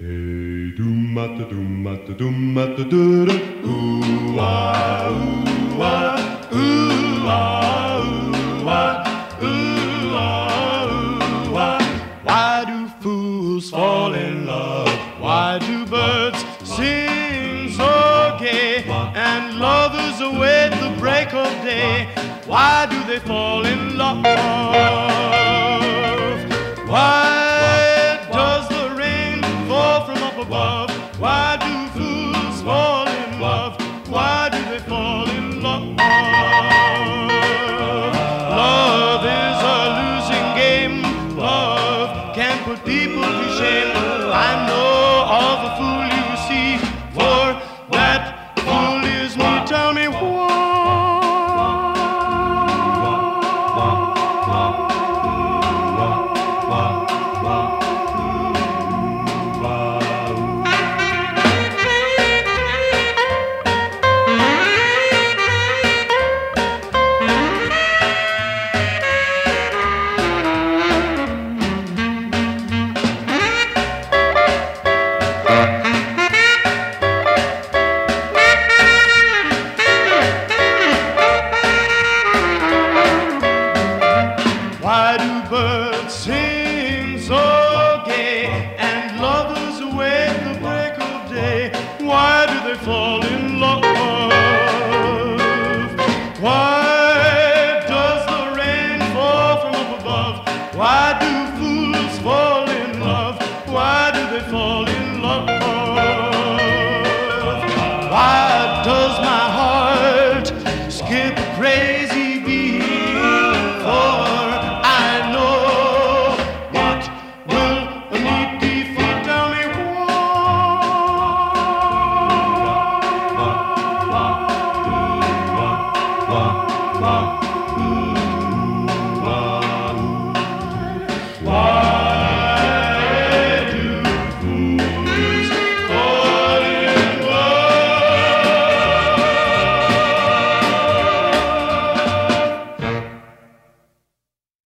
Hey, doom at the doo ooh ah ooh ah ooh ah ooh ah ooh ah ooh ah. Why do fools fall in love? Why do birds sing so gay? And lovers await the break of day. Why do they fall in love? Why does the rain fall from up above? Why do fools fall in love? Why do they fall in love? Love is a losing game. Love can put people to shame. I know of a fool you see, for that fool is me. Tell me why. Why do birds sing so gay and lovers await the break of day? Why do they fall in love? Why does the rain fall from up above? Why do fools fall in love? Why do they fall in love? Why does my heart skip a crazy beat? Bye.